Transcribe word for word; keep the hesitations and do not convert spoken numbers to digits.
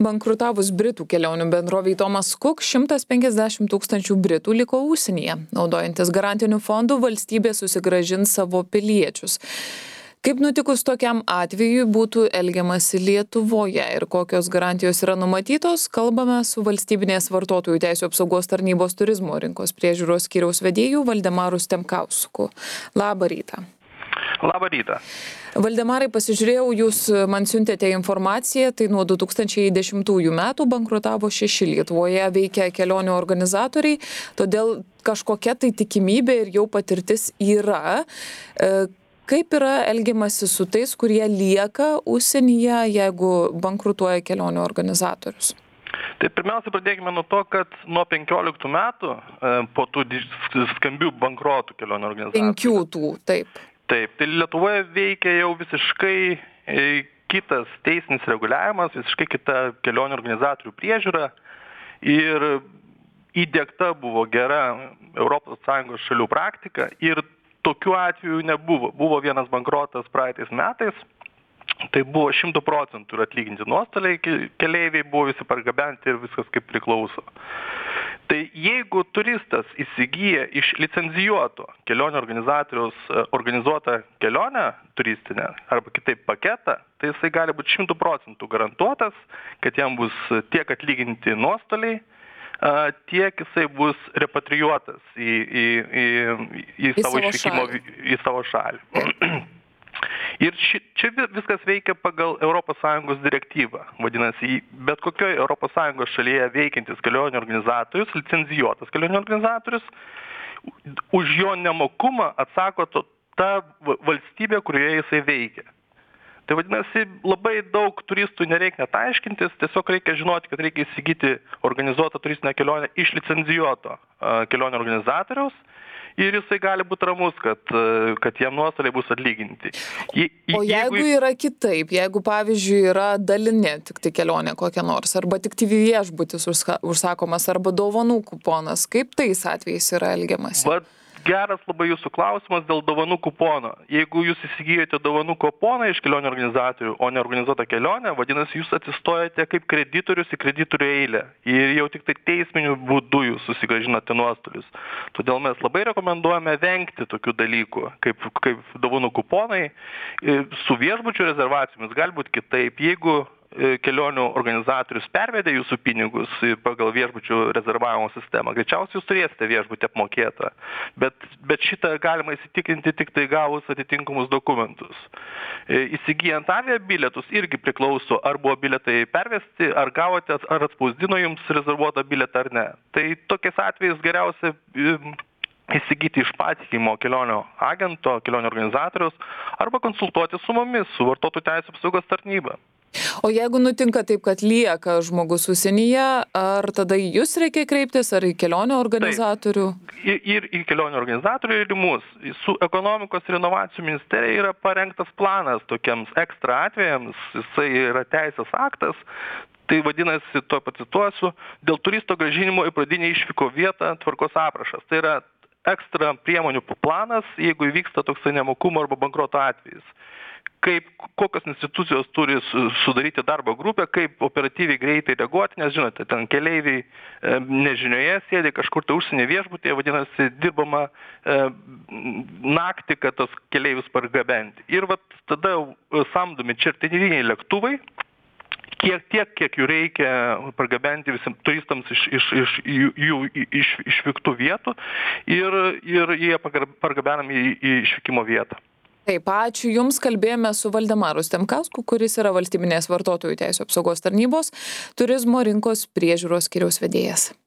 Bankrutavus Britų kelionių bendrovei Thomas Cook, šimtas penkiasdešimt tūkstančių Britų liko užsienyje. Naudojantis garantiniu fondu, valstybė susigrąžins savo piliečius. Kaip nutikus tokiam atvejui būtų elgiamasi Lietuvoje ir kokios garantijos yra numatytos, kalbame su Valstybinės vartotojų teisių apsaugos tarnybos turizmo rinkos priežiūros skyriaus vedėju Valdemaru Stemkausku. Labą rytą. Labą rytą. Valdemarai, pasižiūrėjau, jūs man siuntėte informaciją, tai nuo du tūkstančiai dešimtųjų metų bankrutavo šeši Lietuvoje veikia kelionių organizatoriai, todėl kažkokia tai tikimybė ir jau patirtis yra. Kaip yra elgiamasi su tais, kurie lieka užsienyje, jeigu bankrutuoja kelionių organizatorius? Tai pirmiausia, pradėkime nuo to, kad nuo penkioliktų metų po tų skambių bankrotų kelionių organizatorių. Penkių tų, taip. Taip, tai Lietuvoje veikia jau visiškai kitas teisinis reguliavimas, visiškai kita kelionių organizatorių priežiūra ir įdiegta buvo gera Europos Sąjungos šalių praktika ir tokių atvejų nebuvo. Buvo vienas bankrotas praeitais metais, tai buvo šimtų procentų ir atlyginti nuostoliai, keleiviai buvo visi pargabenti ir viskas kaip priklauso. Tai jeigu turistas įsigyja iš licencijuoto kelionių organizatoriaus organizuotą kelionę turistinę arba kitaip paketą, tai jisai gali būti šimtų procentų garantuotas, kad jam bus tiek atlyginti nuostoliai, tiek jisai bus repatrijuotas į, į, į, į, į savo savo išvykimo šalį. į savo šalį. Ir ši, čia viskas veikia pagal Europos Sąjungos direktyvą. Vadinasi, bet kokioje Europos Sąjungos šalyje veikiantis kelionių organizatorius, licencijuotas kelionių organizatorius, už jo nemokumą atsako to, ta valstybė, kurioje jisai veikia. Tai vadinasi, labai daug turistų nereikia net aiškintis, tiesiog reikia žinoti, kad reikia įsigyti organizuotą turistinę kelionę iš licencijuoto uh, kelionių organizatoriaus. Ir jisai gali būti ramus, kad, kad jiem nuostoliai bus atlyginti. Je, o jeigu, jeigu yra kitaip, jeigu pavyzdžiui yra dalinė tik tai kelionė kokia nors, arba tik tai viešbutis užsakomas, arba dovanų kuponas, kaip tais atvejais yra elgiamasi? But geras labai jūsų klausimas dėl dovanų kupono. Jeigu jūs įsigijote dovanų kuponą iš kelionių organizatorių, o ne organizuotą kelionę, vadinasi, jūs atsistojate kaip kreditorius į kreditorių eilę. Ir jau tik tai teisminiu būdu jūs susigrąžinate nuostolius. Todėl mes labai rekomenduojame vengti tokių dalykų, kaip, kaip dovanų kuponai. Su viešbučių rezervacijomis gali būti kitaip. Jeigu kelionių organizatorius pervedė jūsų pinigus pagal viešbučių rezervavimo sistemą, greičiausiai jūs turėsite viešbutį apmokėtą, bet, bet šitą galima įsitikinti tik tai gavus atitinkamus dokumentus. Įsigijant aviabilietus irgi priklauso, ar buvo bilietai pervesti, ar gavote, ar atspausdino jums rezervuotą bilietą ar ne. Tai tokiais atvejais geriausia įsigyti iš patikimo kelionio agento, kelionio organizatoriaus, arba konsultuoti su mumis, su vartotojų teisių apsaugos tarnyba. O jeigu nutinka taip, kad lieka žmogus užsienyje, ar tada į jūs reikia kreiptis, ar į kelionių organizatorių? Taip, ir, ir į kelionių organizatorių ir į mus. Su ekonomikos ir inovacijų ministerija yra parengtas planas tokiems ekstra atvejams, jisai yra teisės aktas. Tai vadinasi, to pacituosiu, dėl turisto grąžinimo į pradinę išvyko vietą tvarkos aprašas. Tai yra ekstra priemonių planas, jeigu įvyksta toksai nemokumo arba bankroto atvejis. Kaip, kokios institucijos turi sudaryti darbo grupę, kaip operatyviai greitai reaguoti, nes žinote, ten keleiviai e, nežinioje sėdi kažkur tai užsienio viešbutyje, vadinasi, dirbama e, naktį, kad tos keleivius pargabenti. Ir vat tada samdomi čarteriniai lėktuvai, kiek tiek, kiek jų reikia pargabenti visiems turistams iš, iš, iš jų iš, išvyktų vietų ir, ir jie pargabenami į, į išvykimo vietą. Taip, ačiū Jums, kalbėjome su Valdemaru Stemkausku, kuris yra Valstybinės vartotojų teisių apsaugos tarnybos turizmo rinkos priežiūros skyriaus vedėjas.